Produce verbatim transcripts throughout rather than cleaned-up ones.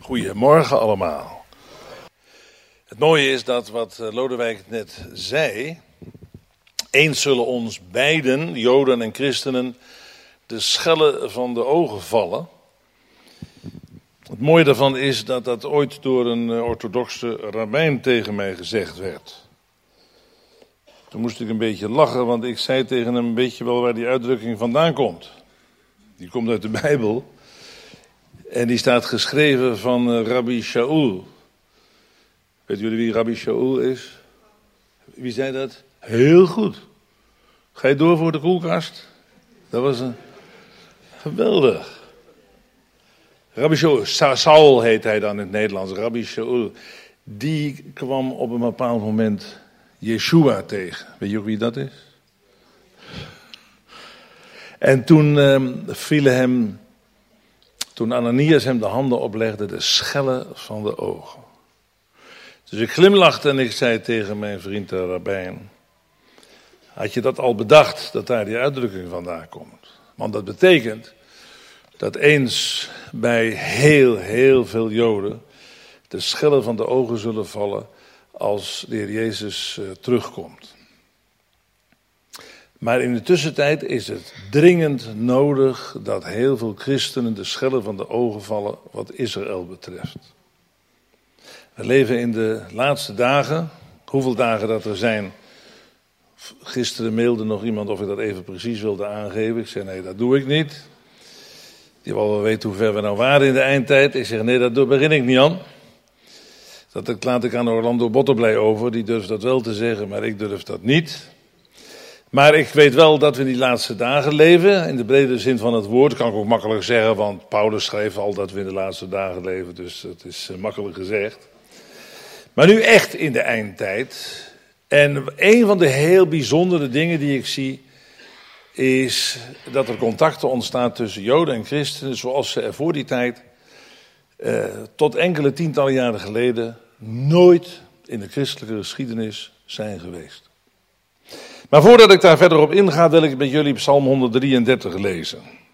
Goedemorgen allemaal. Het mooie is dat wat Lodewijk net zei. Eens zullen ons beiden, Joden en christenen, de schellen van de ogen vallen. Het mooie daarvan is dat dat ooit door een orthodoxe rabbijn tegen mij gezegd werd. Toen moest ik een beetje lachen, want ik zei tegen hem een beetje wel waar die uitdrukking vandaan komt. Die komt uit de Bijbel. En die staat geschreven van uh, Rabbi Shaul. Weet jullie wie Rabbi Shaul is? Wie zei dat? Heel goed. Ga je door voor de koelkast? Dat was een... geweldig. Rabbi Shaul, Sa- Saul heet hij dan in het Nederlands. Rabbi Shaul. Die kwam op een bepaald moment Yeshua tegen. Weet je ook wie dat is? En toen uh, vielen hem... Toen Ananias hem de handen oplegde, de schellen van de ogen. Dus ik glimlachte en ik zei tegen mijn vriend de rabbijn: had je dat al bedacht, dat daar die uitdrukking vandaan komt? Want dat betekent dat eens bij heel, heel veel Joden de schellen van de ogen zullen vallen als de Heer Jezus uh, terugkomt. Maar in de tussentijd is het dringend nodig dat heel veel christenen de schellen van de ogen vallen wat Israël betreft. We leven in de laatste dagen. Hoeveel dagen dat er zijn? Gisteren mailde nog iemand of ik dat even precies wilde aangeven. Ik zei nee, dat doe ik niet. Die wil wel weten hoe ver we nou waren in de eindtijd. Ik zeg nee, dat begin ik niet aan. Dat laat ik aan Orlando Botterblij over. Die durft dat wel te zeggen, maar ik durf dat niet. Maar ik weet wel dat we in die laatste dagen leven, in de brede zin van het woord. Dat kan ik ook makkelijk zeggen, want Paulus schreef al dat we in de laatste dagen leven, dus het is makkelijk gezegd. Maar nu echt in de eindtijd. En een van de heel bijzondere dingen die ik zie, is dat er contacten ontstaan tussen Joden en christenen, zoals ze er voor die tijd, eh, tot enkele tientallen jaren geleden, nooit in de christelijke geschiedenis zijn geweest. Maar voordat ik daar verder op inga, wil ik met jullie Psalm honderddrieëndertig lezen.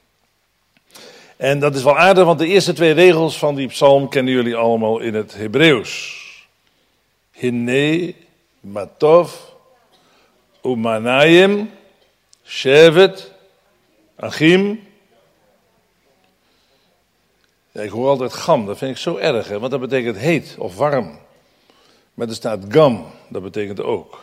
En dat is wel aardig, want de eerste twee regels van die psalm kennen jullie allemaal in het Hebreeuws. Hine, matov, umanayim, shevet, achim. Ja, ik hoor altijd gam, dat vind ik zo erg, hè, want dat betekent heet of warm. Maar er staat gam, dat betekent ook.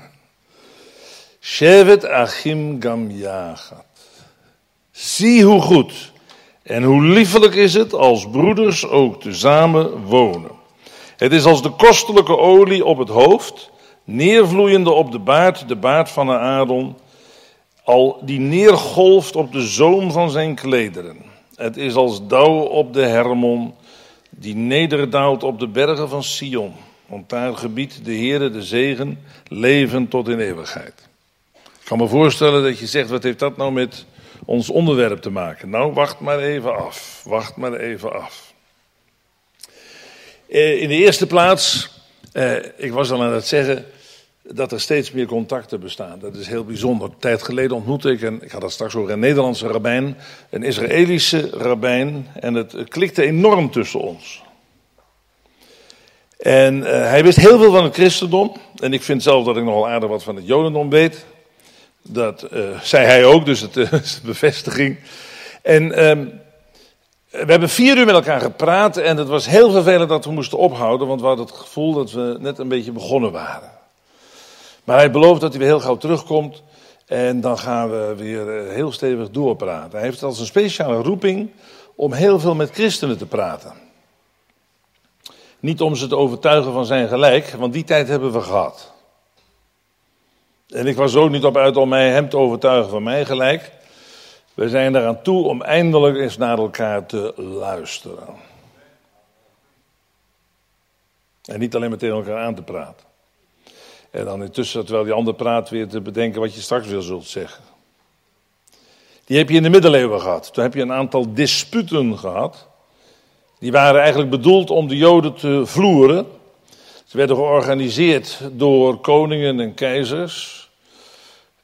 Shevet achim gam yachat. Zie hoe goed en hoe liefelijk is het als broeders ook tezamen wonen. Het is als de kostelijke olie op het hoofd, neervloeiende op de baard, de baard van Aaron, al die neergolft op de zoom van zijn klederen. Het is als dauw op de Hermon, die nederdaalt op de bergen van Sion. Want daar gebiedt de Heere de zegen, leven tot in eeuwigheid. Ik kan me voorstellen dat je zegt, wat heeft dat nou met ons onderwerp te maken? Nou, wacht maar even af. Wacht maar even af. In de eerste plaats, eh, ik was al aan het zeggen dat er steeds meer contacten bestaan. Dat is heel bijzonder. Een tijd geleden ontmoette ik, en ik had dat straks over een Nederlandse rabbijn, een Israëlische rabbijn. En het klikte enorm tussen ons. En uh, hij wist heel veel van het christendom. En ik vind zelf dat ik nogal aardig wat van het jodendom weet. Dat uh, zei hij ook, dus het uh, is een bevestiging. En uh, we hebben vier uur met elkaar gepraat en het was heel vervelend dat we moesten ophouden, want we hadden het gevoel dat we net een beetje begonnen waren. Maar hij belooft dat hij weer heel gauw terugkomt en dan gaan we weer uh, heel stevig doorpraten. Hij heeft als een speciale roeping om heel veel met christenen te praten. Niet om ze te overtuigen van zijn gelijk, want die tijd hebben we gehad. En ik was er ook niet op uit om mij hem te overtuigen van mij gelijk. We zijn eraan toe om eindelijk eens naar elkaar te luisteren. En niet alleen maar tegen elkaar aan te praten. En dan intussen, terwijl die ander praat, weer te bedenken wat je straks weer zult zeggen. Die heb je in de middeleeuwen gehad. Toen heb je een aantal disputen gehad. Die waren eigenlijk bedoeld om de Joden te vloeren. Ze werden georganiseerd door koningen en keizers.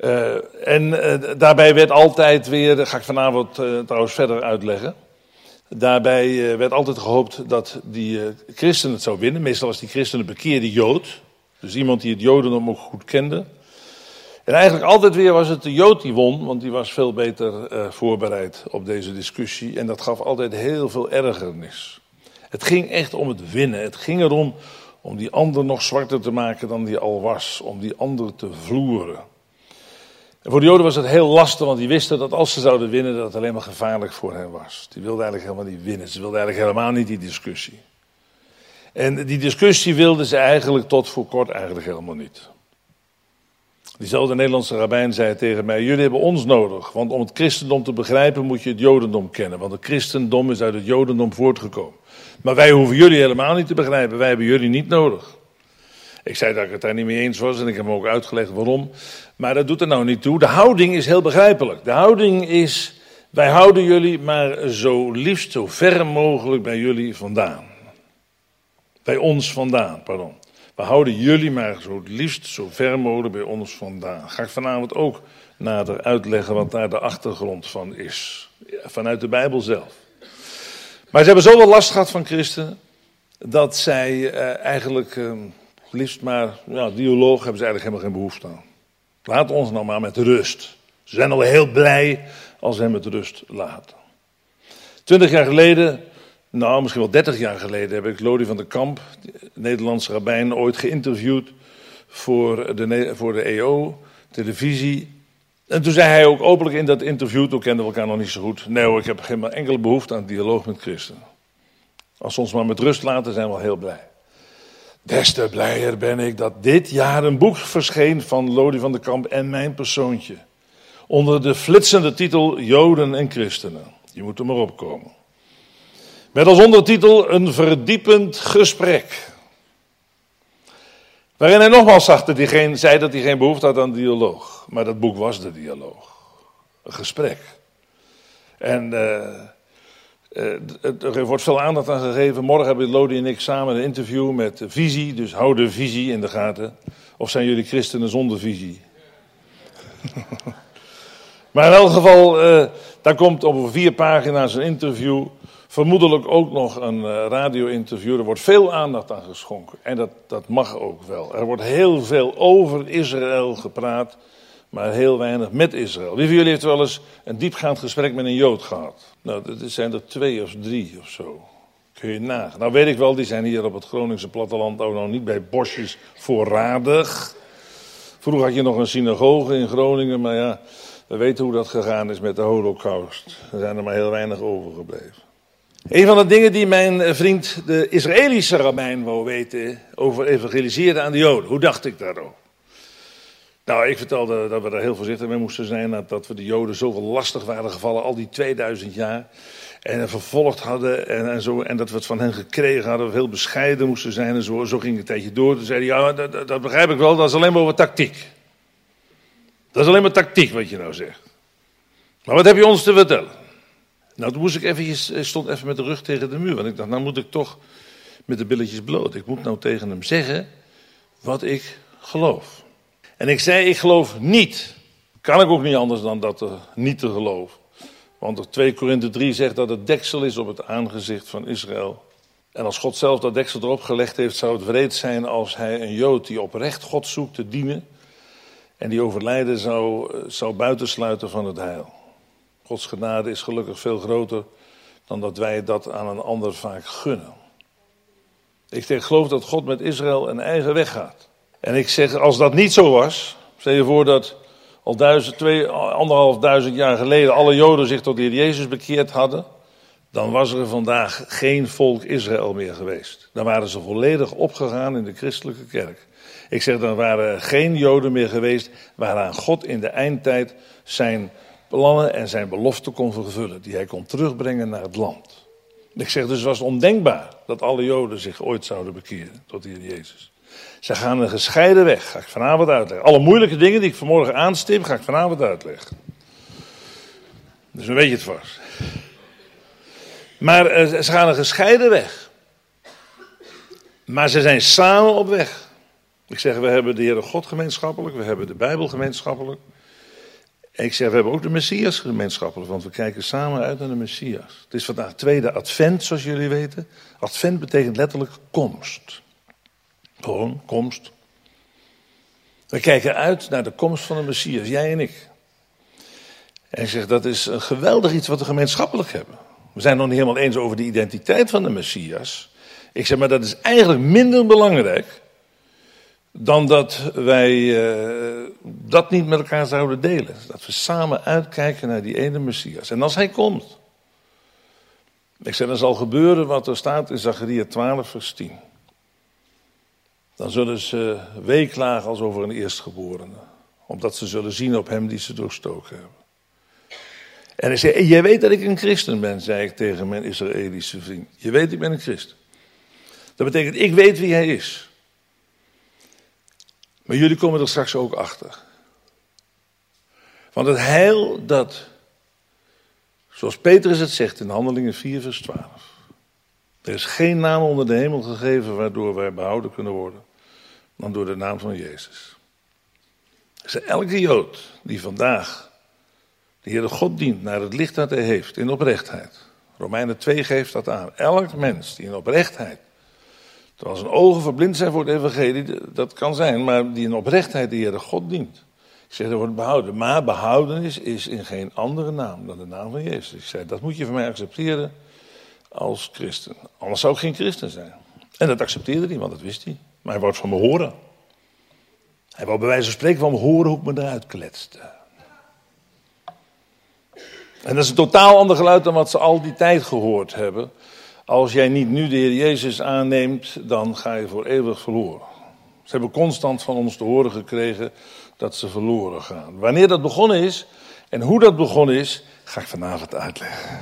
Uh, en uh, daarbij werd altijd weer, dat ga ik vanavond uh, trouwens verder uitleggen. Daarbij uh, werd altijd gehoopt dat die uh, christen het zou winnen. Meestal was die christen een bekeerde Jood. Dus iemand die het Jodendom ook goed kende. En eigenlijk altijd weer was het de Jood die won, want die was veel beter uh, voorbereid op deze discussie. En dat gaf altijd heel veel ergernis. Het ging echt om het winnen. Het ging erom om die ander nog zwarter te maken dan die al was. Om die ander te vloeren. En voor de Joden was het heel lastig, want die wisten dat als ze zouden winnen, dat het alleen maar gevaarlijk voor hen was. Die wilden eigenlijk helemaal niet winnen. Ze wilden eigenlijk helemaal niet die discussie. En die discussie wilden ze eigenlijk tot voor kort eigenlijk helemaal niet. Diezelfde Nederlandse rabbijn zei tegen mij, jullie hebben ons nodig, want om het christendom te begrijpen moet je het Jodendom kennen. Want het christendom is uit het Jodendom voortgekomen. Maar wij hoeven jullie helemaal niet te begrijpen, wij hebben jullie niet nodig. Ik zei dat ik het daar niet mee eens was en ik heb hem ook uitgelegd waarom. Maar dat doet er nou niet toe. De houding is heel begrijpelijk. De houding is, wij houden jullie maar zo liefst zo ver mogelijk bij jullie vandaan. Bij ons vandaan, pardon. We houden jullie maar zo liefst zo ver mogelijk bij ons vandaan. Ga ik vanavond ook nader uitleggen wat daar de achtergrond van is. Vanuit de Bijbel zelf. Maar ze hebben zoveel last gehad van christenen, dat zij uh, eigenlijk uh, liefst maar, ja, dialoog hebben ze eigenlijk helemaal geen behoefte aan. Laat ons nou maar met rust. Ze zijn al heel blij als ze hem met rust laten. Twintig jaar geleden, nou misschien wel dertig jaar geleden, heb ik Lodi van der Kamp, Nederlandse rabbijn, ooit geïnterviewd voor de, voor de E O, televisie. En toen zei hij ook openlijk in dat interview, toen kenden we elkaar nog niet zo goed, nee hoor, ik heb geen enkele behoefte aan dialoog met christenen. Als ze ons maar met rust laten, zijn we al heel blij. Des te blijer ben ik dat dit jaar een boek verscheen van Lodi van der Kamp en mijn persoontje. Onder de flitsende titel Joden en Christenen. Je moet er maar opkomen. Met als ondertitel een verdiepend gesprek. Waarin hij nogmaals zag dat hij geen, zei dat hij geen behoefte had aan dialoog. Maar dat boek was de dialoog. Een gesprek. En uh, uh, er wordt veel aandacht aan gegeven. Morgen hebben Lodi en ik samen een interview met Visie. Dus hou de visie in de gaten. Of zijn jullie christenen zonder visie? Maar in elk geval, uh, daar komt op vier pagina's een interview. Vermoedelijk ook nog een uh, radio-interview. Er wordt veel aandacht aan geschonken. En dat, dat mag ook wel. Er wordt heel veel over Israël gepraat, maar heel weinig met Israël. Wie van jullie heeft wel eens een diepgaand gesprek met een Jood gehad? Nou, dat zijn er twee of drie of zo. Kun je nagaan. Nou weet ik wel, die zijn hier op het Groningse platteland ook nog niet bij bosjes voorradig. Vroeger had je nog een synagoge in Groningen, maar ja, we weten hoe dat gegaan is met de Holocaust. Er zijn er maar heel weinig overgebleven. Een van de dingen die mijn vriend, de Israëlische rabbijn, wou weten over evangeliseren aan de Joden. Hoe dacht ik daarover? Nou, ik vertelde dat we daar heel voorzichtig mee moesten zijn. Dat we de Joden zoveel lastig waren gevallen al die tweeduizend jaar. En vervolgd hadden en, en, zo, en dat we het van hen gekregen hadden. We heel bescheiden moesten zijn en zo. Zo ging het een tijdje door. Toen zei hij, ja, dat, dat begrijp ik wel. Dat is alleen maar over tactiek. Dat is alleen maar tactiek wat je nou zegt. Maar wat heb je ons te vertellen? Nou, toen moest ik eventjes, stond even met de rug tegen de muur. Want ik dacht, nou moet ik toch met de billetjes bloot. Ik moet nou tegen hem zeggen wat ik geloof. En ik zei, ik geloof niet. Kan ik ook niet anders dan dat er niet te geloven. Want twee Korinthe drie zegt dat het deksel is op het aangezicht van Israël. En als God zelf dat deksel erop gelegd heeft, zou het wreed zijn als hij een Jood die oprecht God zoekt te dienen en die overlijden zou, zou buitensluiten van het heil. Gods genade is gelukkig veel groter dan dat wij dat aan een ander vaak gunnen. Ik zeg, geloof dat God met Israël een eigen weg gaat. En ik zeg, als dat niet zo was, stel je voor dat al duizend, twee, anderhalf duizend jaar geleden alle Joden zich tot de Heer Jezus bekeerd hadden, dan was er vandaag geen volk Israël meer geweest. Dan waren ze volledig opgegaan in de christelijke kerk. Ik zeg, dan waren er geen Joden meer geweest waaraan God in de eindtijd zijn plannen en zijn beloften kon vervullen, die hij kon terugbrengen naar het land. Ik zeg, dus was het ondenkbaar dat alle Joden zich ooit zouden bekeren tot de Heer Jezus. Ze gaan een gescheiden weg, ga ik vanavond uitleggen. Alle moeilijke dingen die ik vanmorgen aanstip, ga ik vanavond uitleggen. Dus dan weet je het vast. Maar uh, ze gaan een gescheiden weg. Maar ze zijn samen op weg. Ik zeg, we hebben de Heere God gemeenschappelijk, we hebben de Bijbel gemeenschappelijk. En ik zeg, we hebben ook de Messias gemeenschappelijk, want we kijken samen uit naar de Messias. Het is vandaag tweede advent, zoals jullie weten. Advent betekent letterlijk komst. Gewoon, komst. We kijken uit naar de komst van de Messias, jij en ik. En ik zeg, dat is een geweldig iets wat we gemeenschappelijk hebben. We zijn het nog niet helemaal eens over de identiteit van de Messias. Ik zeg, maar dat is eigenlijk minder belangrijk dan dat wij uh, dat niet met elkaar zouden delen. Dat we samen uitkijken naar die ene Messias. En als hij komt. Ik zeg, dan zal gebeuren wat er staat in Zacharia twaalf vers tien. Dan zullen ze weeklagen als over een eerstgeborene. Omdat ze zullen zien op hem die ze doorstoken hebben. En ik zei, jij weet dat ik een christen ben, zei ik tegen mijn Israëlische vriend. Je weet, ik ben een christen. Dat betekent, ik weet wie hij is. Maar jullie komen er straks ook achter. Want het heil dat, zoals Petrus het zegt in Handelingen vier vers twaalf. Er is geen naam onder de hemel gegeven waardoor wij behouden kunnen worden. Dan door de naam van Jezus. Dus elke Jood die vandaag de Heere God dient naar het licht dat hij heeft in oprechtheid. Romeinen twee geeft dat aan. Elk mens die in oprechtheid, terwijl zijn ogen verblind zijn voor het evangelie, dat kan zijn, maar die in oprechtheid de Heere God dient. Ik zeg, dat wordt behouden. Maar behoudenis is in geen andere naam dan de naam van Jezus. Ik zei, dat moet je van mij accepteren als christen. Anders zou ik geen christen zijn. En dat accepteerde hij, want dat wist hij. Maar hij wou het van me horen. Hij wou bij wijze van spreken van me horen hoe ik me eruit kletste. En dat is een totaal ander geluid dan wat ze al die tijd gehoord hebben. Als jij niet nu de Heer Jezus aanneemt, dan ga je voor eeuwig verloren. Ze hebben constant van ons te horen gekregen dat ze verloren gaan. Wanneer dat begonnen is en hoe dat begonnen is, ga ik vanavond uitleggen.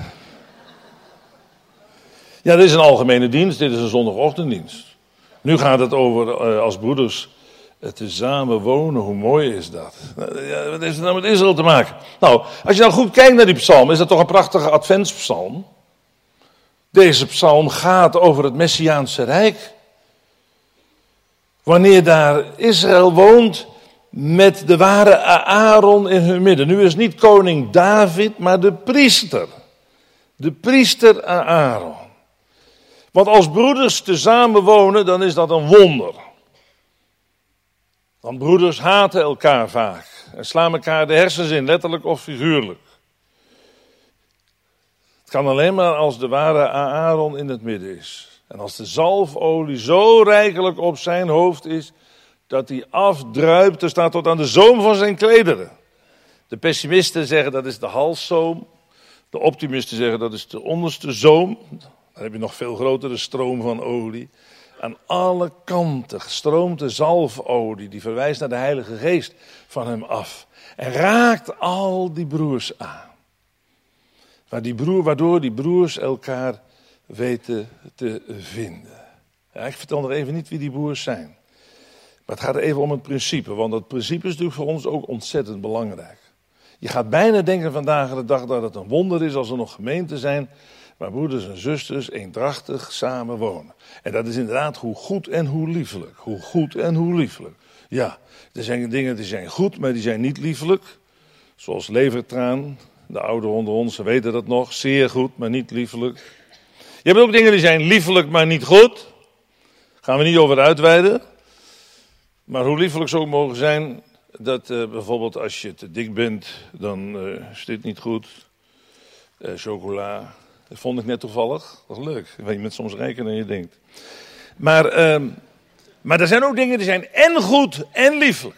Ja, dit is een algemene dienst, dit is een zondagochtenddienst. Nu gaat het over uh, als broeders uh, tezamen wonen, hoe mooi is dat? Ja, wat heeft het nou met Israël te maken? Nou, als je nou goed kijkt naar die psalm, is dat toch een prachtige adventspsalm? Deze psalm gaat over het Messiaanse Rijk. Wanneer daar Israël woont met de ware Aaron in hun midden. Nu is niet koning David, maar de priester. De priester Aaron. Want als broeders tezamen wonen, dan is dat een wonder. Want broeders haten elkaar vaak. En slaan elkaar de hersens in, letterlijk of figuurlijk. Het kan alleen maar als de ware Aaron in het midden is. En als de zalfolie zo rijkelijk op zijn hoofd is, dat hij afdruipt, er staat tot aan de zoom van zijn klederen. De pessimisten zeggen dat is de halszoom. De optimisten zeggen dat is de onderste zoom. Dan heb je nog veel grotere stroom van olie. Aan alle kanten stroomt de zalfolie, die verwijst naar de Heilige Geest, van hem af. En raakt al die broers aan. Maar die broer, waardoor die broers elkaar weten te vinden. Ja, ik vertel nog even niet wie die broers zijn. Maar het gaat even om het principe. Want dat principe is natuurlijk voor ons ook ontzettend belangrijk. Je gaat bijna denken vandaag de dag dat het een wonder is als er nog gemeenten zijn waar broeders en zusters eendrachtig samen wonen. En dat is inderdaad hoe goed en hoe liefelijk. Hoe goed en hoe liefelijk. Ja, er zijn dingen die zijn goed, maar die zijn niet liefelijk. Zoals levertraan. De ouderen onder ons weten dat nog. Zeer goed, maar niet liefelijk. Je hebt ook dingen die zijn liefelijk, maar niet goed. Gaan we niet over uitweiden. Maar hoe liefelijk ze ook mogen zijn, dat uh, bijvoorbeeld als je te dik bent, dan uh, is dit niet goed. Uh, chocola, dat vond ik net toevallig. Dat is leuk. Je bent soms rijker dan je denkt. Maar, uh, maar er zijn ook dingen die zijn en goed en liefelijk.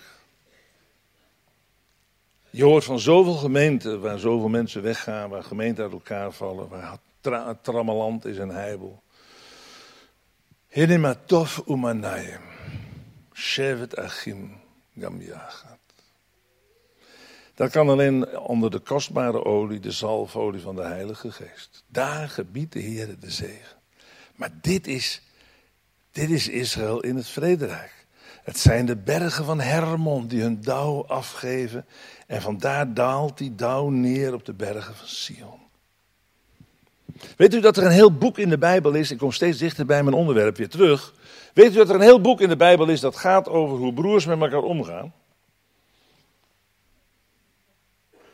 Je hoort van zoveel gemeenten waar zoveel mensen weggaan, waar gemeenten uit elkaar vallen, waar tra- trammeland is en heibel. Hinematov umanayim, shevet achim gam yachat. Dat kan alleen onder de kostbare olie, de zalfolie van de Heilige Geest. Daar gebiedt de Heer de zegen. Maar dit is, dit is Israël in het vrederijk. Het zijn de bergen van Hermon die hun dauw afgeven. En vandaar daalt die dauw neer op de bergen van Sion. Weet u dat er een heel boek in de Bijbel is? Ik kom steeds dichter bij mijn onderwerp weer terug. Weet u dat er een heel boek in de Bijbel is dat gaat over hoe broers met elkaar omgaan?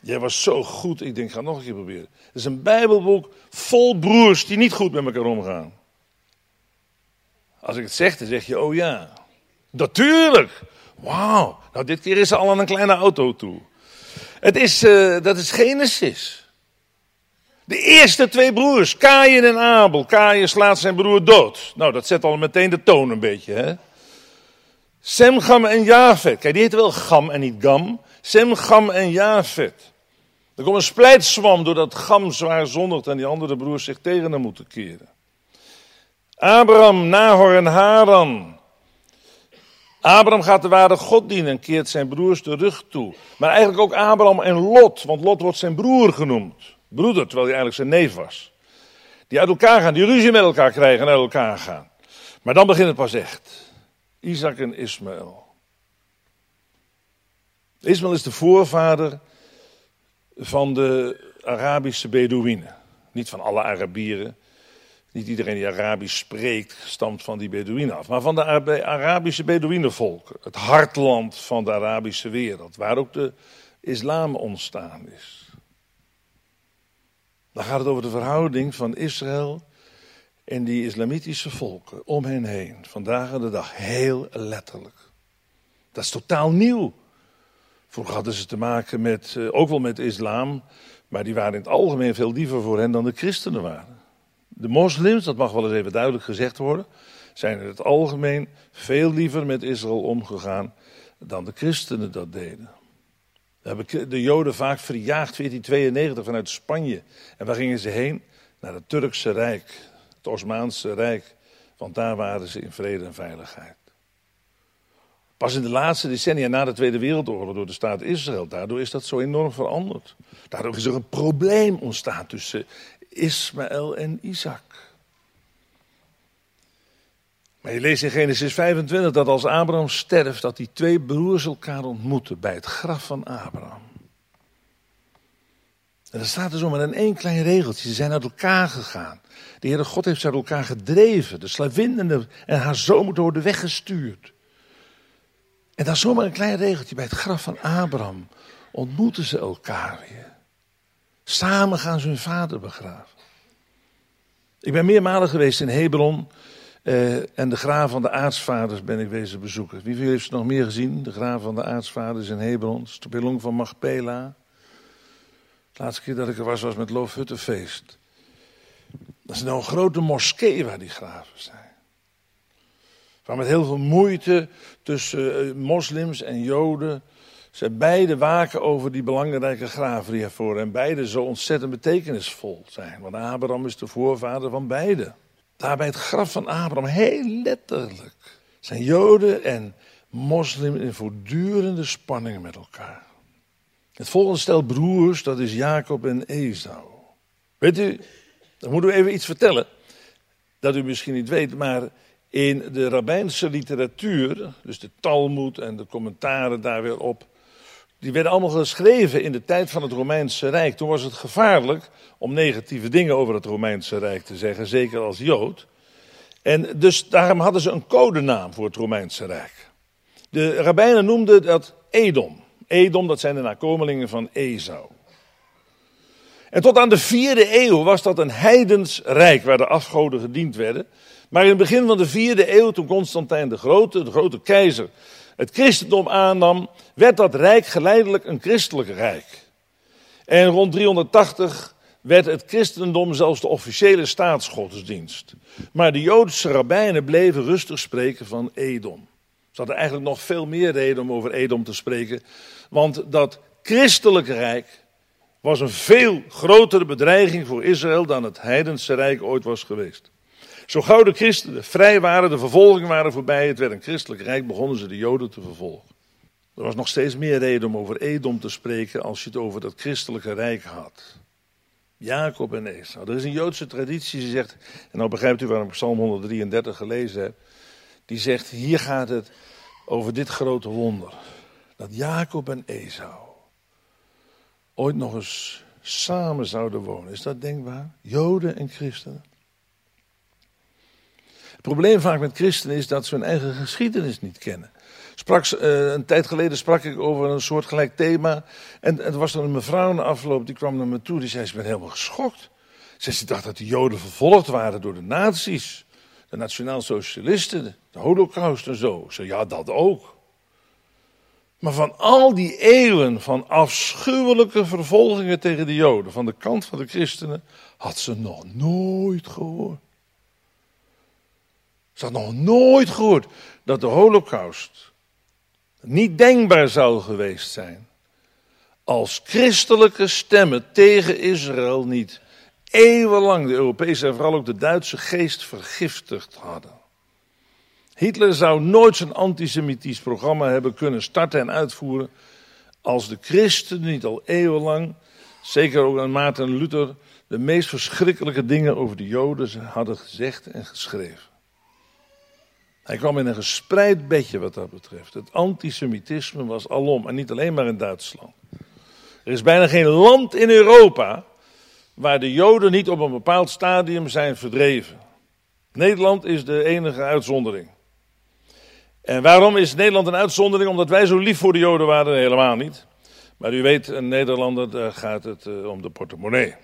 Jij was zo goed, ik denk, ik ga het nog een keer proberen. Het is een Bijbelboek vol broers die niet goed met elkaar omgaan. Als ik het zeg, dan zeg je, oh ja. Natuurlijk. Wauw. Nou, dit keer is ze al aan een kleine auto toe. Het is, uh, dat is Genesis. De eerste twee broers, Kaïn en Abel. Kaïn slaat zijn broer dood. Nou, dat zet al meteen de toon een beetje, hè. Sem, Gam en Jafet. Kijk, die heet wel Gam en niet Gam. Sem, Gam en Jafet. Er komt een splijtswam doordat Gam zwaar zondigt en die andere broers zich tegen hem moeten keren. Abraham, Nahor en Haran. Abraham gaat de ware God dienen en keert zijn broers de rug toe. Maar eigenlijk ook Abraham en Lot, want Lot wordt zijn broer genoemd. Broeder, terwijl hij eigenlijk zijn neef was. Die uit elkaar gaan, die ruzie met elkaar krijgen en uit elkaar gaan. Maar dan begint het pas echt. Isaac en Ismaël. Ismaël is de voorvader van de Arabische Bedouïnen. Niet van alle Arabieren. Niet iedereen die Arabisch spreekt stamt van die Bedouïnen af. Maar van de Arabische Bedouïnenvolken. Het hartland van de Arabische wereld. Waar ook de islam ontstaan is. Dan gaat het over de verhouding van Israël en die islamitische volken om hen heen. Vandaag aan de dag heel letterlijk. Dat is totaal nieuw. Vroeger hadden ze te maken met, ook wel met islam, maar die waren in het algemeen veel liever voor hen dan de christenen waren. De moslims, dat mag wel eens even duidelijk gezegd worden, zijn in het algemeen veel liever met Israël omgegaan dan de christenen dat deden. We hebben de Joden vaak verjaagd, veertien tweeënnegentig, vanuit Spanje. En waar gingen ze heen? Naar het Turkse Rijk, het Osmaanse Rijk. Want daar waren ze in vrede en veiligheid. Pas in de laatste decennia na de Tweede Wereldoorlog door de staat Israël, daardoor is dat zo enorm veranderd. Daardoor is er een probleem ontstaan tussen Ismaël en Isaac. Maar je leest in Genesis vijfentwintig dat als Abraham sterft, dat die twee broers elkaar ontmoeten bij het graf van Abraham. En dan staat er zo maar in één klein regeltje. Ze zijn uit elkaar gegaan. De Heere God heeft ze uit elkaar gedreven. De slavin en, de, en haar zoon moeten worden weggestuurd. En dan zomaar een klein regeltje. Bij het graf van Abraham ontmoeten ze elkaar weer. Samen gaan ze hun vader begraven. Ik ben meermalen geweest in Hebron. Uh, en de graven van de aartsvaders ben ik wezen bezoeken. Wie van jullie heeft ze nog meer gezien? De graven van de aartsvaders in Hebron. De spelonk van Machpela. De laatste keer dat ik er was, was met Loofhuttenfeest. Dat is nou een grote moskee waar die graven zijn. Waar met heel veel moeite tussen uh, moslims en joden. Ze beide waken over die belangrijke graven die ervoor. En beide zo ontzettend betekenisvol zijn. Want Abraham is de voorvader van beide. Daar bij het graf van Abraham, heel letterlijk, zijn Joden en moslims in voortdurende spanning met elkaar. Het volgende stel broers, dat is Jacob en Esau. Weet u, dan moeten we even iets vertellen, dat u misschien niet weet, maar in de rabbijnse literatuur, dus de Talmud en de commentaren daar weer op, die werden allemaal geschreven in de tijd van het Romeinse Rijk. Toen was het gevaarlijk om negatieve dingen over het Romeinse Rijk te zeggen, zeker als Jood. En dus daarom hadden ze een codenaam voor het Romeinse Rijk. De rabbijnen noemden dat Edom. Edom, dat zijn de nakomelingen van Esau. En tot aan de vierde eeuw was dat een heidens rijk waar de afgoden gediend werden. Maar in het begin van de vierde eeuw, toen Constantijn de Grote, de grote keizer, het christendom aannam, werd dat rijk geleidelijk een christelijk rijk. En rond driehonderdtachtig werd het christendom zelfs de officiële staatsgodsdienst. Maar de Joodse rabbijnen bleven rustig spreken van Edom. Ze hadden eigenlijk nog veel meer reden om over Edom te spreken. Want dat christelijke rijk was een veel grotere bedreiging voor Israël dan het heidense rijk ooit was geweest. Zo gauw de christenen vrij waren, de vervolgingen waren voorbij, het werd een christelijk rijk, begonnen ze de Joden te vervolgen. Er was nog steeds meer reden om over Edom te spreken als je het over dat christelijke rijk had. Jacob en Esau. Er is een Joodse traditie die zegt, en nou begrijpt u waarom ik Psalm honderddrieëndertig gelezen heb, die zegt, hier gaat het over dit grote wonder. Dat Jacob en Esau ooit nog eens samen zouden wonen. Is dat denkbaar? Joden en christenen. Het probleem vaak met christenen is dat ze hun eigen geschiedenis niet kennen. Sprak, uh, een tijd geleden sprak ik over een soortgelijk thema. En er was dan een mevrouw na afloop, die kwam naar me toe. Die zei, ik ben helemaal geschokt. Ze, ze dacht dat de Joden vervolgd waren door de nazi's. De nationaal-socialisten, de holocaust en zo. Ik zei, ja, dat ook. Maar van al die eeuwen van afschuwelijke vervolgingen tegen de Joden, van de kant van de christenen, had ze nog nooit gehoord. Ze had nog nooit gehoord dat de holocaust niet denkbaar zou geweest zijn als christelijke stemmen tegen Israël niet eeuwenlang de Europese en vooral ook de Duitse geest vergiftigd hadden. Hitler zou nooit zijn antisemitisch programma hebben kunnen starten en uitvoeren als de christenen niet al eeuwenlang, zeker ook aan Maarten Luther, de meest verschrikkelijke dingen over de Joden hadden gezegd en geschreven. Hij kwam in een gespreid bedje wat dat betreft. Het antisemitisme was alom, en niet alleen maar in Duitsland. Er is bijna geen land in Europa waar de Joden niet op een bepaald stadium zijn verdreven. Nederland is de enige uitzondering. En waarom is Nederland een uitzondering? Omdat wij zo lief voor de Joden waren? Helemaal niet. Maar u weet, een Nederlander, daar gaat het uh, om de portemonnee.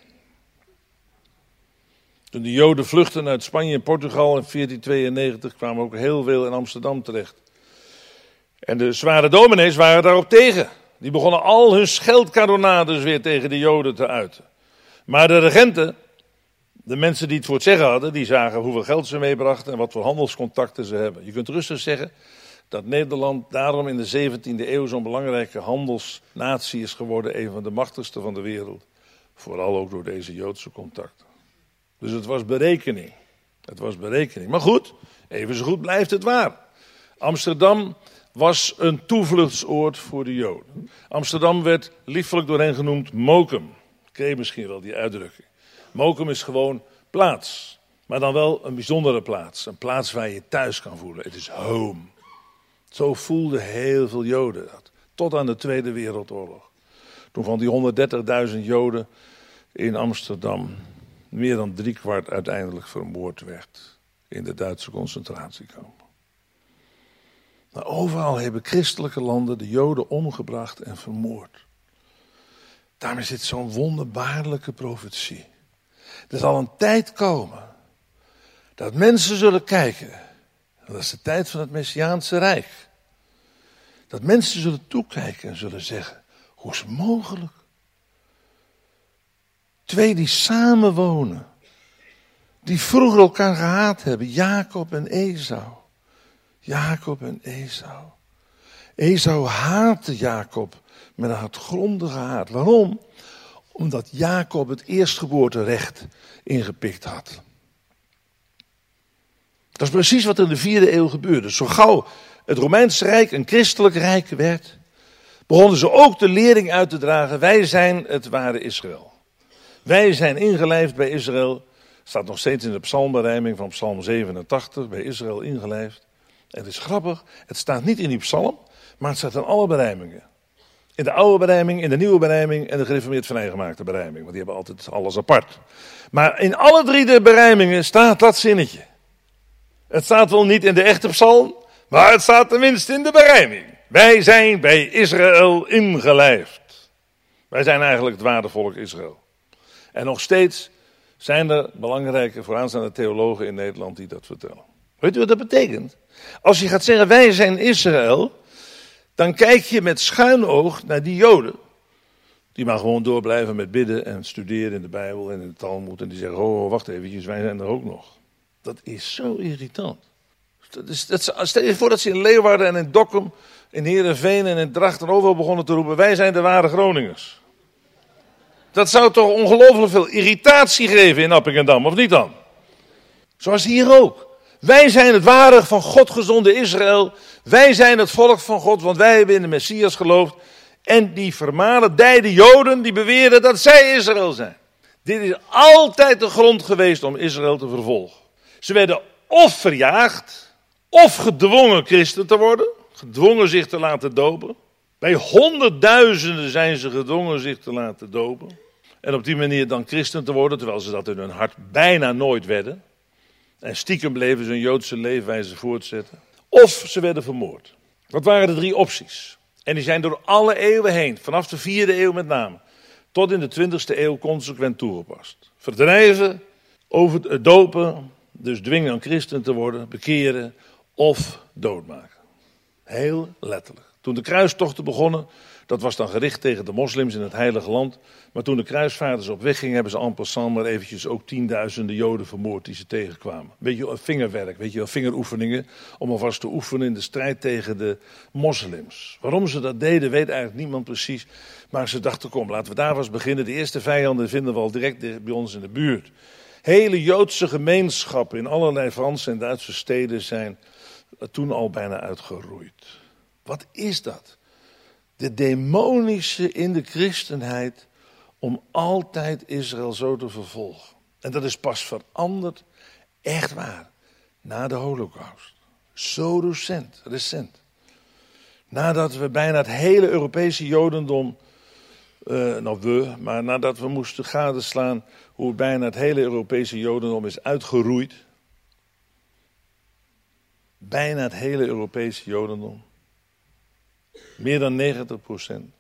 Toen de Joden vluchtten uit Spanje en Portugal in veertien tweeënnegentig kwamen ook heel veel in Amsterdam terecht. En de zware dominees waren daarop tegen. Die begonnen al hun scheldkanonades weer tegen de Joden te uiten. Maar de regenten, de mensen die het voor het zeggen hadden, die zagen hoeveel geld ze meebrachten en wat voor handelscontacten ze hebben. Je kunt rustig zeggen dat Nederland daarom in de zeventiende eeuw zo'n belangrijke handelsnatie is geworden, een van de machtigste van de wereld. Vooral ook door deze Joodse contacten. Dus het was berekening. Het was berekening. Maar goed, even zo goed blijft het waar. Amsterdam was een toevluchtsoord voor de Joden. Amsterdam werd liefelijk door hen genoemd Mokum. Ken je misschien wel die uitdrukking. Mokum is gewoon plaats. Maar dan wel een bijzondere plaats. Een plaats waar je je thuis kan voelen. Het is home. Zo voelden heel veel Joden dat. Tot aan de Tweede Wereldoorlog. Toen van die honderddertigduizend Joden in Amsterdam meer dan driekwart uiteindelijk vermoord werd in de Duitse concentratiekampen. Maar overal hebben christelijke landen de Joden omgebracht en vermoord. Daarmee zit zo'n wonderbaarlijke profetie. Er zal een tijd komen dat mensen zullen kijken. Dat is de tijd van het Messiaanse Rijk. Dat mensen zullen toekijken en zullen zeggen, hoe is het mogelijk? Twee die samenwonen, die vroeger elkaar gehaat hebben, Jacob en Esau. Jacob en Esau. Esau haatte Jacob met een hartgrondige haat. Waarom? Omdat Jacob het eerstgeboorterecht ingepikt had. Dat is precies wat in de vierde eeuw gebeurde. Zo gauw het Romeinse Rijk een christelijk rijk werd, begonnen ze ook de lering uit te dragen, wij zijn het ware Israël. Wij zijn ingelijfd bij Israël. Staat nog steeds in de psalmberijming van psalm zevenentachtig, bij Israël ingelijfd. En het is grappig, het staat niet in die psalm, maar het staat in alle berijmingen. In de oude berijming, in de nieuwe berijming en de gereformeerd vrijgemaakte berijming. Want die hebben altijd alles apart. Maar in alle drie de berijmingen staat dat zinnetje. Het staat wel niet in de echte psalm, maar het staat tenminste in de berijming. Wij zijn bij Israël ingelijfd. Wij zijn eigenlijk het ware volk Israël. En nog steeds zijn er belangrijke vooraanstaande theologen in Nederland die dat vertellen. Weet u wat dat betekent? Als je gaat zeggen wij zijn Israël, dan kijk je met schuin oog naar die Joden. Die maar gewoon door blijven met bidden en studeren in de Bijbel en in de Talmud. En die zeggen, oh wacht eventjes, wij zijn er ook nog. Dat is zo irritant. Dat is, dat, stel je voor dat ze in Leeuwarden en in Dokkum, in Heerenveen en in Drachten overal begonnen te roepen, wij zijn de ware Groningers. Dat zou toch ongelooflijk veel irritatie geven in Appingedam, of niet dan? Zoals hier ook. Wij zijn het ware van God gezonde Israël. Wij zijn het volk van God, want wij hebben in de Messias geloofd. En die vermalendijde Joden die beweren dat zij Israël zijn. Dit is altijd de grond geweest om Israël te vervolgen. Ze werden of verjaagd, of gedwongen christen te worden. Gedwongen zich te laten dopen. Bij honderdduizenden zijn ze gedwongen zich te laten dopen. En op die manier dan christen te worden, terwijl ze dat in hun hart bijna nooit werden. En stiekem bleven ze hun Joodse leefwijze voortzetten. Of ze werden vermoord. Wat waren de drie opties? En die zijn door alle eeuwen heen, vanaf de vierde eeuw met name, tot in de twintigste eeuw consequent toegepast. Verdrijven, over het dopen, dus dwingen een christen te worden, bekeren of doodmaken. Heel letterlijk. Toen de kruistochten begonnen, dat was dan gericht tegen de moslims in het Heilige Land. Maar toen de kruisvaarders op weg gingen, hebben ze en passant maar eventjes ook tienduizenden Joden vermoord die ze tegenkwamen. Weet je wel, vingerwerk, weet je wel, vingeroefeningen om alvast te oefenen in de strijd tegen de moslims. Waarom ze dat deden, weet eigenlijk niemand precies. Maar ze dachten, kom, laten we daar vast beginnen. De eerste vijanden vinden we al direct bij ons in de buurt. Hele Joodse gemeenschappen in allerlei Franse en Duitse steden zijn toen al bijna uitgeroeid. Wat is dat? De demonische in de christenheid om altijd Israël zo te vervolgen. En dat is pas veranderd, echt waar, na de Holocaust. Zo recent, recent. Nadat we bijna het hele Europese Jodendom, uh, nou we, maar nadat we moesten gadeslaan hoe bijna het hele Europese Jodendom is uitgeroeid. Bijna het hele Europese Jodendom. Meer dan negentig procent.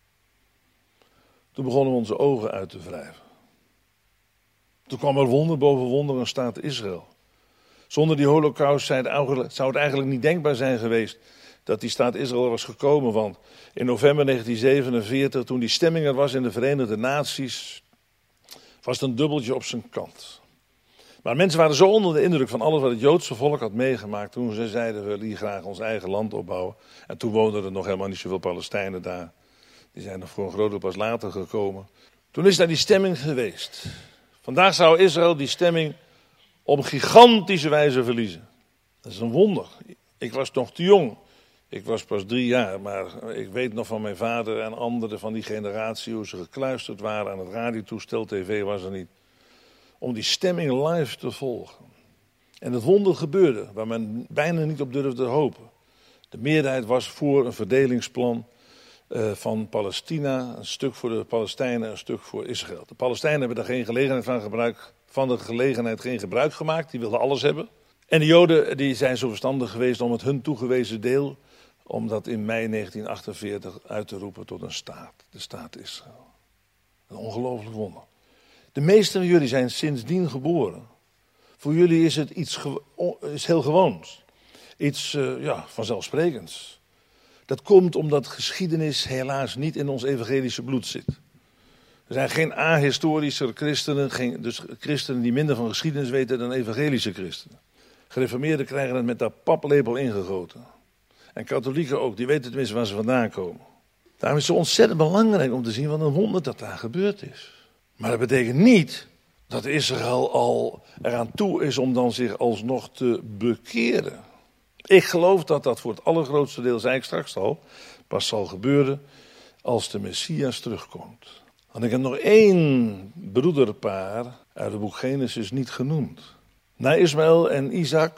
Toen begonnen we onze ogen uit te wrijven. Toen kwam er wonder boven wonder een staat Israël. Zonder die holocaust zou het eigenlijk niet denkbaar zijn geweest dat die staat Israël was gekomen. Want in november negentien zevenenveertig, toen die stemming er was in de Verenigde Naties, was het een dubbeltje op zijn kant. Maar mensen waren zo onder de indruk van alles wat het Joodse volk had meegemaakt. Toen ze zeiden, we willen hier graag ons eigen land opbouwen. En toen woonden er nog helemaal niet zoveel Palestijnen daar. Die zijn nog voor een groot deel pas later gekomen. Toen is daar die stemming geweest. Vandaag zou Israël die stemming op gigantische wijze verliezen. Dat is een wonder. Ik was nog te jong. Ik was pas drie jaar, maar ik weet nog van mijn vader en anderen van die generatie hoe ze gekluisterd waren aan het radiotoestel. Tv was er niet. Om die stemming live te volgen. En het wonder gebeurde, waar men bijna niet op durfde hopen. De meerderheid was voor een verdelingsplan uh, van Palestina, een stuk voor de Palestijnen, een stuk voor Israël. De Palestijnen hebben daar geen gelegenheid van gebruik, van de gelegenheid geen gebruik gemaakt, die wilden alles hebben. En de Joden die zijn zo verstandig geweest om het hun toegewezen deel, om dat in mei negentien achtenveertig uit te roepen tot een staat, de staat Israël. Een ongelooflijk wonder. De meesten van jullie zijn sindsdien geboren. Voor jullie is het iets gewo- is heel gewoons. Iets uh, ja, vanzelfsprekends. Dat komt omdat geschiedenis helaas niet in ons evangelische bloed zit. Er zijn geen ahistorische christenen, geen, dus christenen die minder van geschiedenis weten dan evangelische christenen. Gereformeerden krijgen het met dat paplepel ingegoten. En katholieken ook, die weten tenminste waar ze vandaan komen. Daarom is het zo ontzettend belangrijk om te zien wat een wonder dat daar gebeurd is. Maar dat betekent niet dat Israël al eraan toe is om dan zich alsnog te bekeren. Ik geloof dat dat voor het allergrootste deel, zei ik straks al, pas zal gebeuren als de Messias terugkomt. Want ik heb nog één broederpaar uit het boek Genesis niet genoemd. Na Ismaël en Isaac,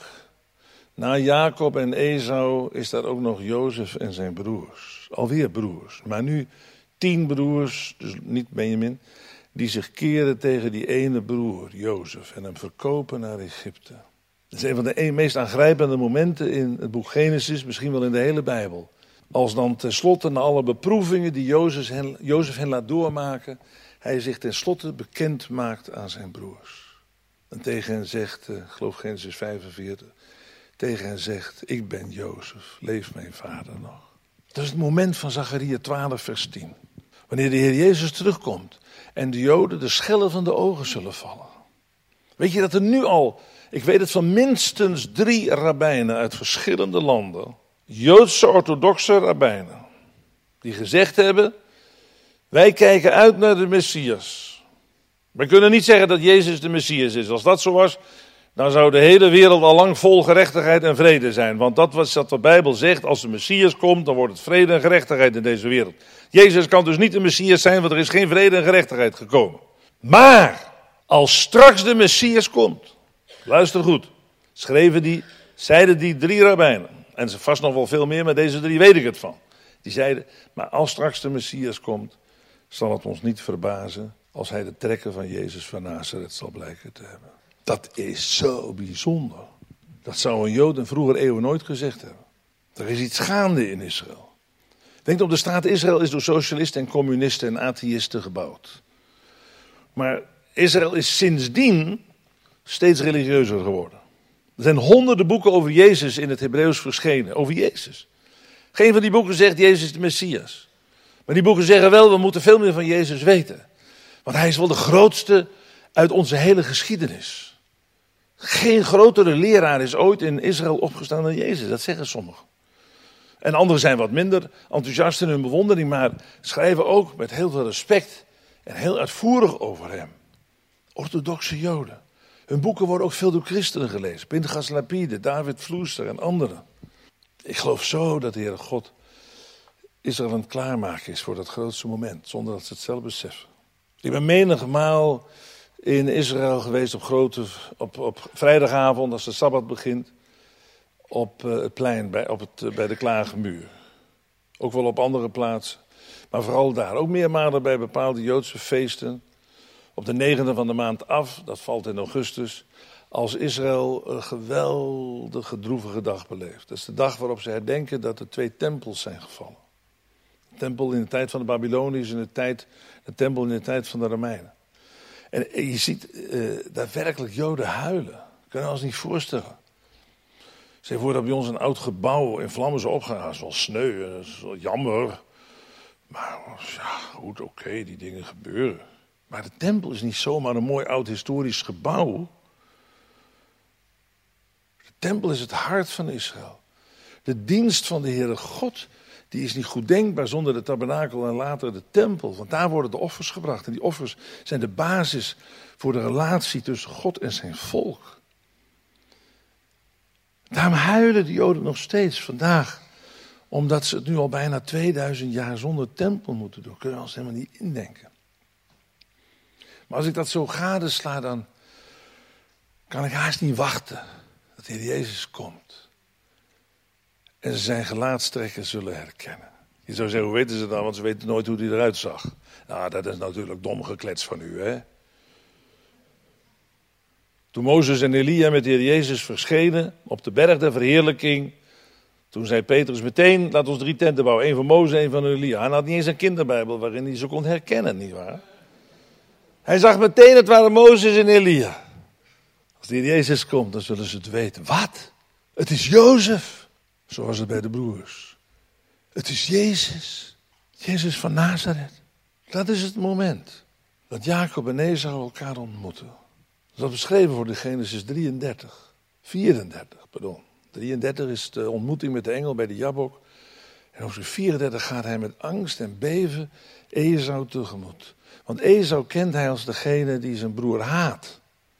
na Jacob en Esau is daar ook nog Jozef en zijn broers. Alweer broers, maar nu tien broers, dus niet Benjamin, die zich keren tegen die ene broer, Jozef, en hem verkopen naar Egypte. Dat is een van de meest aangrijpende momenten in het boek Genesis, misschien wel in de hele Bijbel. Als dan tenslotte na alle beproevingen die Jozef hen, Jozef hen laat doormaken, hij zich tenslotte bekend maakt aan zijn broers. En tegen hen zegt, ik geloof Genesis vijfenveertig, tegen hen zegt, ik ben Jozef, leeft mijn vader nog. Dat is het moment van Zacharia twaalf vers tien. Wanneer de Heer Jezus terugkomt en de Joden de schellen van de ogen zullen vallen. Weet je dat er nu al, ik weet het van minstens drie rabbijnen uit verschillende landen, Joodse orthodoxe rabbijnen, die gezegd hebben, wij kijken uit naar de Messias. We kunnen niet zeggen dat Jezus de Messias is. Als dat zo was, dan zou de hele wereld al lang vol gerechtigheid en vrede zijn. Want dat was wat de Bijbel zegt, als de Messias komt, dan wordt het vrede en gerechtigheid in deze wereld. Jezus kan dus niet de Messias zijn, want er is geen vrede en gerechtigheid gekomen. Maar, als straks de Messias komt, luister goed, schreven die, zeiden die drie rabbijnen, en ze vast nog wel veel meer, maar deze drie weet ik het van. Die zeiden, maar als straks de Messias komt, zal het ons niet verbazen als hij de trekken van Jezus van Nazareth zal blijken te hebben. Dat is zo bijzonder. Dat zou een Jood in vroeger eeuwen nooit gezegd hebben. Er is iets gaande in Israël. Denk op, de staat Israël is door socialisten en communisten en atheïsten gebouwd. Maar Israël is sindsdien steeds religieuzer geworden. Er zijn honderden boeken over Jezus in het Hebreeuws verschenen. Over Jezus. Geen van die boeken zegt Jezus is de Messias. Maar die boeken zeggen wel, we moeten veel meer van Jezus weten. Want hij is wel de grootste uit onze hele geschiedenis. Geen grotere leraar is ooit in Israël opgestaan dan Jezus. Dat zeggen sommigen. En anderen zijn wat minder enthousiast in hun bewondering, maar schrijven ook met heel veel respect en heel uitvoerig over hem. Orthodoxe Joden. Hun boeken worden ook veel door christenen gelezen. Pinchas Lapide, David Vloester en anderen. Ik geloof zo dat de Heere God Israël aan het klaarmaken is voor dat grootste moment, zonder dat ze het zelf beseffen. Ik ben menigmaal in Israël geweest op, grote, op, op vrijdagavond, als de Sabbat begint, op uh, het plein bij, op het, uh, bij de Klage Muur. Ook wel op andere plaatsen, maar vooral daar. Ook meermalen bij bepaalde Joodse feesten. Op de negende van de maand af, dat valt in augustus, als Israël een geweldige droevige dag beleeft. Dat is de dag waarop ze herdenken dat er twee tempels zijn gevallen. De tempel in de tijd van de Babyloniërs en de, tijd, de tempel in de tijd van de Romeinen. En je ziet uh, daadwerkelijk Joden huilen. Kunnen we ons niet voorstellen. Stel je voor dat bij ons een oud gebouw in vlammen is opgegaan. Dat is wel sneu, dat is wel jammer. Maar ja, goed, oké, okay, die dingen gebeuren. Maar de tempel is niet zomaar een mooi oud historisch gebouw. De tempel is het hart van Israël. De dienst van de Heere God, die is niet goed denkbaar zonder de tabernakel en later de tempel. Want daar worden de offers gebracht. En die offers zijn de basis voor de relatie tussen God en zijn volk. Daarom huilen de Joden nog steeds vandaag. Omdat ze het nu al bijna tweeduizend jaar zonder tempel moeten doen. Kunnen we ons helemaal niet indenken. Maar als ik dat zo gadesla, dan kan ik haast niet wachten dat de Heer Jezus komt. En ze zijn gelaatstrekken zullen herkennen. Je zou zeggen, hoe weten ze dat? Want ze weten nooit hoe hij eruit zag. Nou, dat is natuurlijk dom geklets van u, hè. Toen Mozes en Elia met de Heer Jezus verschenen op de berg der verheerlijking, toen zei Petrus meteen, laat ons drie tenten bouwen. Eén van Mozes, één van Elia. Hij had niet eens een kinderbijbel waarin hij ze kon herkennen, nietwaar? Hij zag meteen, het waren Mozes en Elia. Als de Heer Jezus komt, dan zullen ze het weten. Wat? Het is Jozef. Zo was het bij de broers. Het is Jezus. Jezus van Nazareth. Dat is het moment dat Jacob en Esau elkaar ontmoeten. Dat is beschreven voor de Genesis drieëndertig. vierendertig, pardon. drieëndertig is de ontmoeting met de engel bij de Jabok. En op zijn vierendertig gaat hij met angst en beven Esau tegemoet. Want Esau kent hij als degene die zijn broer haat.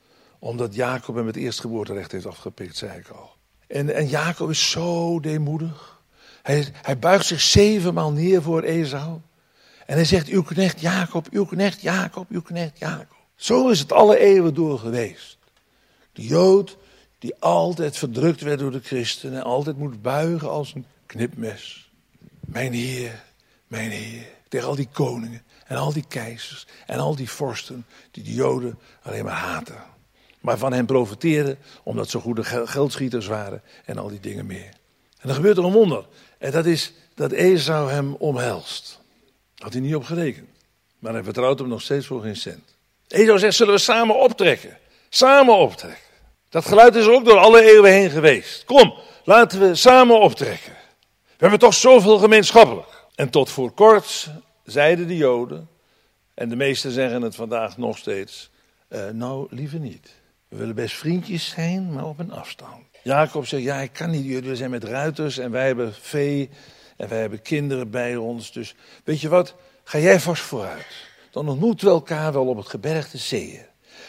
Omdat Jacob hem het eerstgeboorterecht heeft afgepikt, zei ik al. En, en Jacob is zo deemoedig. Hij, hij buigt zich zevenmaal neer voor Esau. En hij zegt, uw knecht Jacob, uw knecht Jacob, uw knecht Jacob. Zo is het alle eeuwen door geweest. De Jood die altijd verdrukt werd door de christenen. En altijd moet buigen als een knipmes. Mijn Heer, mijn Heer. Tegen al die koningen en al die keizers en al die vorsten die de Joden alleen maar haten. Maar van hen profiteerden omdat ze goede geldschieters waren en al die dingen meer. En dan gebeurt er een wonder. En dat is dat Esau hem omhelst. Had hij niet op gerekend. Maar hij vertrouwt hem nog steeds voor geen cent. Esau zegt, zullen we samen optrekken? Samen optrekken. Dat geluid is er ook door alle eeuwen heen geweest. Kom, laten we samen optrekken. We hebben toch zoveel gemeenschappelijk. En tot voor kort zeiden de Joden, en de meesten zeggen het vandaag nog steeds, uh, nou liever niet. We willen best vriendjes zijn, maar op een afstand. Jacob zegt, ja ik kan niet, jullie we zijn met ruiters en wij hebben vee en wij hebben kinderen bij ons. Dus weet je wat, ga jij vast vooruit. Dan ontmoeten we elkaar wel op het gebergte Seir.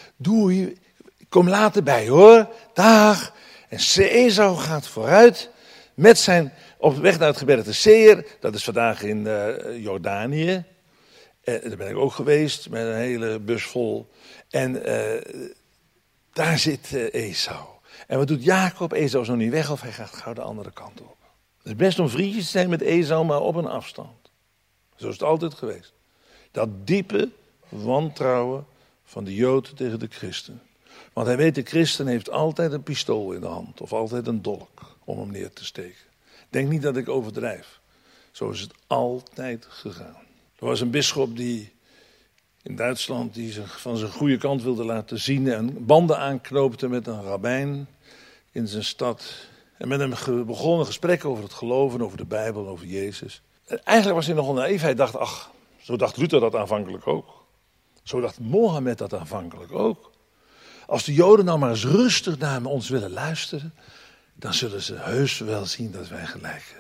Doei, kom later bij hoor, dag. En Esau gaat vooruit met zijn, op weg naar het gebergte Seir. Dat is vandaag in uh, Jordanië. En daar ben ik ook geweest met een hele bus vol. En uh, daar zit uh, Esau. En wat doet Jacob? Esau is nog niet weg of hij gaat gauw de andere kant op. Het is best om vriendjes te zijn met Esau, maar op een afstand. Zo is het altijd geweest. Dat diepe wantrouwen van de Jood tegen de christen. Want hij weet, de christen heeft altijd een pistool in de hand. Of altijd een dolk om hem neer te steken. Denk niet dat ik overdrijf. Zo is het altijd gegaan. Er was een bisschop die in Duitsland die zich van zijn goede kant wilde laten zien en banden aanknoopte met een rabbijn in zijn stad. En met hem ge- begon een gesprek over het geloven, over de Bijbel, over Jezus. En eigenlijk was hij nogal naïef. Hij dacht, ach, zo dacht Luther dat aanvankelijk ook. Zo dacht Mohammed dat aanvankelijk ook. Als de Joden nou maar eens rustig naar ons willen luisteren, dan zullen ze heus wel zien dat wij gelijk hebben.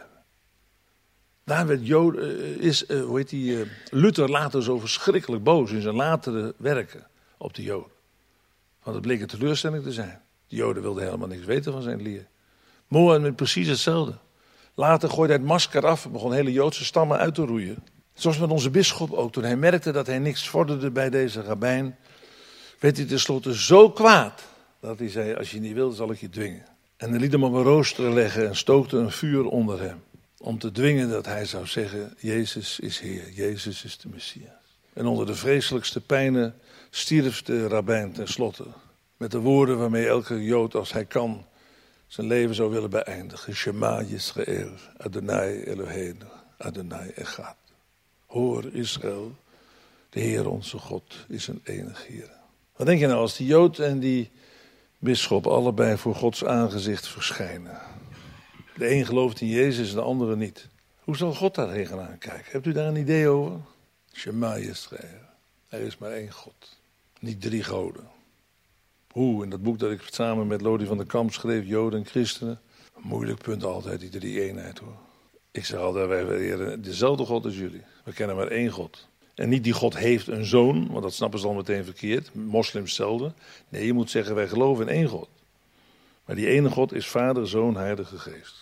Daar werd Joden, is, uh, hoe heet die, uh, Luther later zo verschrikkelijk boos in zijn latere werken op de Joden. Want het bleek een teleurstelling te zijn. De Joden wilden helemaal niks weten van zijn leer. Mohammed precies hetzelfde. Later gooide hij het masker af en begon hele Joodse stammen uit te roeien. Zoals met onze bisschop ook. Toen hij merkte dat hij niks vorderde bij deze rabbijn, werd hij tenslotte zo kwaad dat hij zei, als je niet wilt, zal ik je dwingen. En hij liet hem op een rooster leggen en stookte een vuur onder hem. Om te dwingen dat hij zou zeggen, Jezus is Heer, Jezus is de Messias. En onder de vreselijkste pijnen stierf de rabbijn tenslotte. Met de woorden waarmee elke Jood, als hij kan, zijn leven zou willen beëindigen. Shema Yisrael, Adonai Eloheinu, Adonai Echad. Hoor Israël, de Heer onze God is een enig Heer. Wat denk je nou als die Jood en die bisschop allebei voor Gods aangezicht verschijnen? De een gelooft in Jezus, de andere niet. Hoe zal God daar tegenaan kijken? Hebt u daar een idee over? Shema Yisrael. Er is maar één God. Niet drie goden. Hoe, in dat boek dat ik samen met Lodi van der Kamp schreef, Joden en Christenen. Een moeilijk punt altijd, die drie-eenheid hoor. Ik zeg altijd, wij vereren dezelfde God als jullie. We kennen maar één God. En niet die God heeft een zoon, want dat snappen ze al meteen verkeerd. Moslims zelden. Nee, je moet zeggen, wij geloven in één God. Maar die ene God is Vader, Zoon, Heilige Geest.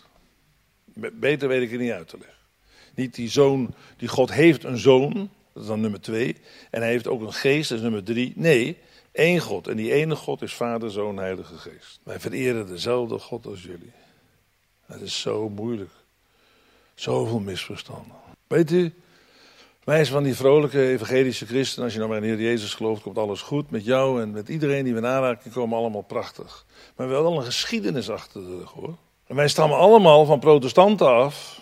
Beter weet ik het niet uit te leggen. Niet die zoon, die God heeft een zoon, dat is dan nummer twee. En hij heeft ook een geest, dat is nummer drie. Nee, één God. En die ene God is Vader, Zoon, Heilige Geest. Wij vereren dezelfde God als jullie. Het is zo moeilijk. Zoveel misverstanden. Weet u, wij zijn van die vrolijke evangelische christenen. Als je nou maar in de Heer Jezus gelooft, komt alles goed. Met jou en met iedereen die we naraken, komen allemaal prachtig. Maar we hebben wel een geschiedenis achter de rug hoor. En wij stammen allemaal van protestanten af.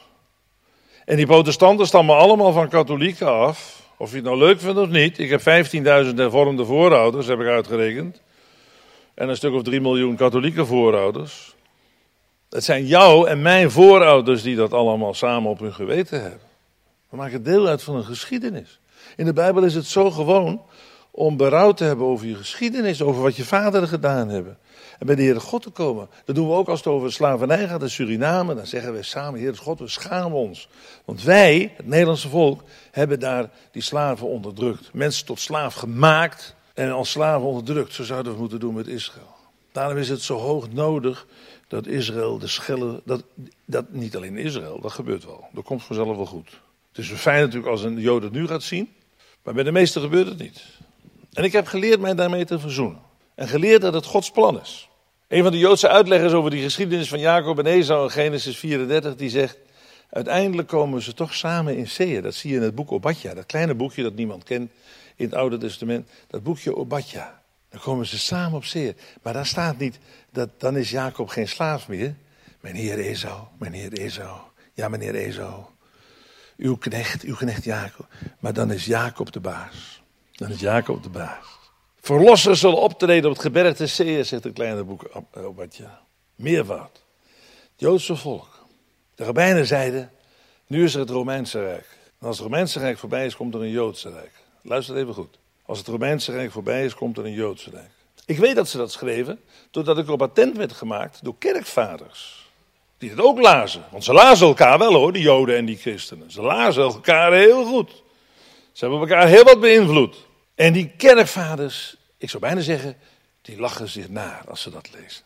En die protestanten stammen allemaal van katholieken af. Of je het nou leuk vindt of niet. Ik heb vijftienduizend hervormde voorouders, heb ik uitgerekend. En een stuk of drie miljoen katholieke voorouders. Het zijn jouw en mijn voorouders die dat allemaal samen op hun geweten hebben. We maken deel uit van een geschiedenis. In de Bijbel is het zo gewoon om berouw te hebben over je geschiedenis, over wat je vaderen gedaan hebben. En bij de Heere God te komen. Dat doen we ook als het over de slavernij gaat in Suriname. Dan zeggen we samen, Heere God, we schamen ons. Want wij, het Nederlandse volk, hebben daar die slaven onderdrukt. Mensen tot slaaf gemaakt en als slaven onderdrukt. Zo zouden we het moeten doen met Israël. Daarom is het zo hoog nodig dat Israël de schelle, dat, dat niet alleen Israël, dat gebeurt wel. Dat komt vanzelf wel goed. Het is fijn natuurlijk als een Jood het nu gaat zien, maar bij de meesten gebeurt het niet. En ik heb geleerd mij daarmee te verzoenen. En geleerd dat het Gods plan is. Een van de Joodse uitleggers over die geschiedenis van Jacob en Esau in Genesis vierendertig, die zegt, uiteindelijk komen ze toch samen in Seir. Dat zie je in het boek Obadja, dat kleine boekje dat niemand kent in het Oude Testament. Dat boekje Obadja. Dan komen ze samen op Seir. Maar daar staat niet, dat, dan is Jacob geen slaaf meer. Mijn heer Esau, mijn heer Esau. Ja, meneer Esau. Uw knecht, uw knecht Jacob. Maar dan is Jacob de baas. Dan is Jacob de baas. Verlossers zullen optreden op het gebergte Seir, zegt het kleine boek Obadja. Meervoud. Het Joodse volk. De rabbijnen zeiden, nu is er het Romeinse Rijk. En als het Romeinse Rijk voorbij is, komt er een Joodse Rijk. Luister even goed. Als het Romeinse Rijk voorbij is, komt er een Joodse Rijk. Ik weet dat ze dat schreven, doordat ik op attent werd gemaakt door kerkvaders. Die het ook lazen. Want ze lazen elkaar wel hoor, die Joden en die christenen. Ze lazen elkaar heel goed. Ze hebben elkaar heel wat beïnvloed. En die kerkvaders, ik zou bijna zeggen, die lachen zich naar als ze dat lezen.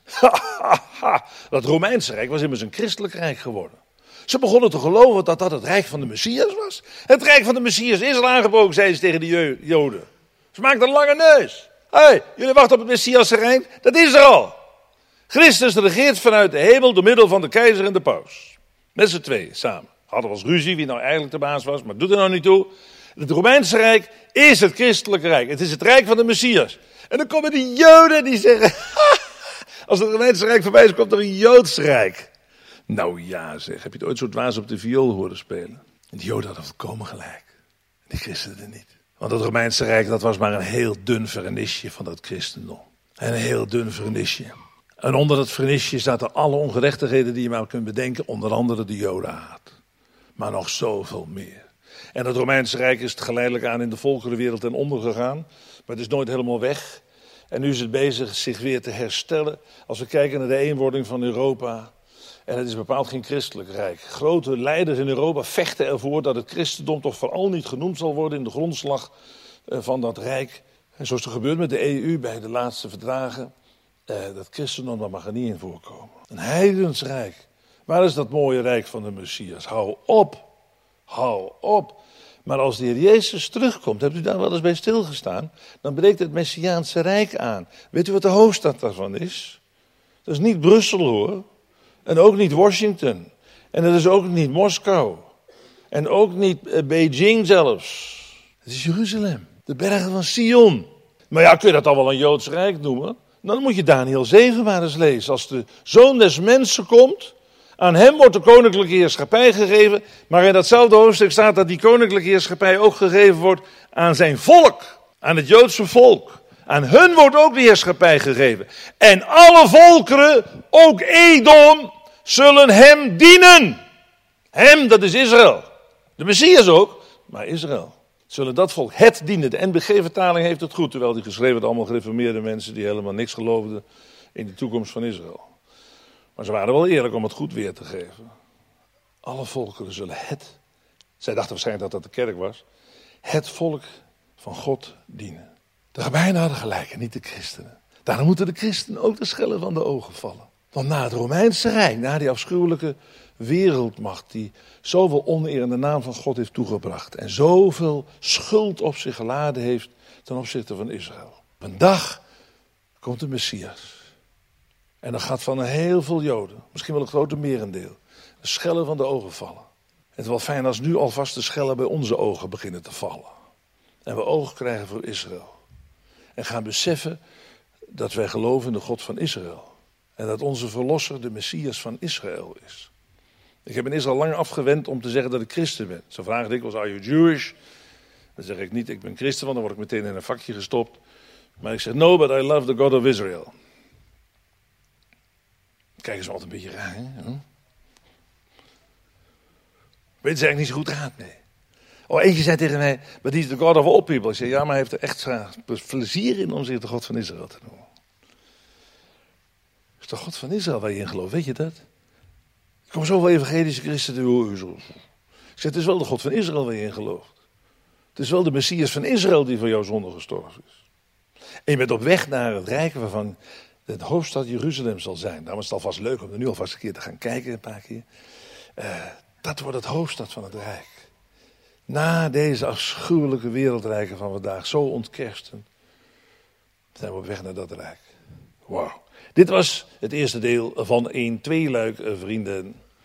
Dat Romeinse Rijk was immers een christelijk rijk geworden. Ze begonnen te geloven dat dat het rijk van de Messias was. Het rijk van de Messias is al aangebroken, zeiden ze tegen de Joden. Ze maakten een lange neus. Hé, hey, jullie wachten op het Messiasse rijk? Dat is er al. Christus regeert vanuit de hemel door middel van de keizer en de paus. Met z'n tweeën samen. Hadden we eens ruzie wie nou eigenlijk de baas was, maar doet er nou niet toe. Het Romeinse Rijk is het christelijke rijk. Het is het rijk van de Messias. En dan komen die Joden die zeggen, als het Romeinse Rijk voorbij is, komt er een Joods Rijk. Nou ja zeg, heb je het ooit zo dwaas op de viool horen spelen? En die Joden hadden volkomen gelijk. En die christenen niet. Want het Romeinse Rijk, dat was maar een heel dun vernisje van dat christendom. Een heel dun vernisje. En onder dat vernisje zaten alle ongerechtigheden die je maar kunt bedenken. Onder andere de Jodenhaat. Maar nog zoveel meer. En het Romeinse Rijk is het geleidelijk aan in de volkerenwereld ten onder gegaan. Maar het is nooit helemaal weg. En nu is het bezig zich weer te herstellen. Als we kijken naar de eenwording van Europa. En het is bepaald geen christelijk rijk. Grote leiders in Europa vechten ervoor dat het christendom toch vooral niet genoemd zal worden in de grondslag van dat rijk. En zoals er gebeurt met de E U bij de laatste verdragen. Eh, dat christendom, daar mag er niet in voorkomen. Een heidens rijk. Waar is dat mooie rijk van de Messias? Hou op. Hou op. Maar als de Heer Jezus terugkomt, hebt u daar wel eens bij stilgestaan? Dan breekt het Messiaanse Rijk aan. Weet u wat de hoofdstad daarvan is? Dat is niet Brussel hoor. En ook niet Washington. En dat is ook niet Moskou. En ook niet uh, Beijing zelfs. Het is Jeruzalem. De bergen van Sion. Maar ja, kun je dat dan wel een Joods Rijk noemen? Dan moet je Daniël zeven maar eens lezen. Als de Zoon des Mensen komt, aan hem wordt de koninklijke heerschappij gegeven. Maar in datzelfde hoofdstuk staat dat die koninklijke heerschappij ook gegeven wordt aan zijn volk. Aan het Joodse volk. Aan hun wordt ook de heerschappij gegeven. En alle volkeren, ook Edom, zullen hem dienen. Hem, dat is Israël. De Messias ook, maar Israël. Zullen dat volk het dienen. De N B G-vertaling heeft het goed. Terwijl die geschreven werd allemaal gereformeerde mensen die helemaal niks geloofden in de toekomst van Israël. Maar ze waren wel eerlijk om het goed weer te geven. Alle volkeren zullen het, zij dachten waarschijnlijk dat dat de kerk was, het volk van God dienen. De rabbijnen hadden gelijk en niet de christenen. Daarom moeten de christenen ook de schellen van de ogen vallen. Want na het Romeinse Rijk, na die afschuwelijke wereldmacht die zoveel oneer in de naam van God heeft toegebracht en zoveel schuld op zich geladen heeft ten opzichte van Israël. Op een dag komt de Messias. En dan gaat van een heel veel Joden, misschien wel een grote merendeel, de schellen van de ogen vallen. Het is wel fijn als nu alvast de schellen bij onze ogen beginnen te vallen. En we oog krijgen voor Israël. En gaan beseffen dat wij geloven in de God van Israël. En dat onze verlosser de Messias van Israël is. Ik heb in Israël lang afgewend om te zeggen dat ik christen ben. Ze vragen dikwijls, are you Jewish? Dan zeg ik niet, ik ben christen, want dan word ik meteen in een vakje gestopt. Maar ik zeg, no, but I love the God of Israel. Kijken ze altijd een beetje raar, hè? Hm? Weet ze eigenlijk niet zo goed raad, nee. Oh, eentje zei tegen mij, but he's the God of all people. Ik zei, ja, maar hij heeft er echt plezier in om zich de God van Israël te noemen. Het is de God van Israël waar je in gelooft, weet je dat? Er komen zoveel evangelische christenen. Ik zeg, het is wel de God van Israël waar je in gelooft. Het is wel de Messias van Israël die voor jouw zonde gestorven is. En je bent op weg naar het rijk waarvan de hoofdstad Jeruzalem zal zijn. Daarom is het alvast leuk om er nu alvast een keer te gaan kijken, een paar keer. Uh, dat wordt het hoofdstad van het rijk. Na deze afschuwelijke wereldrijken van vandaag, zo ontkersten, zijn we op weg naar dat rijk. Wauw. Dit was het eerste deel van een tweeluik, vrienden.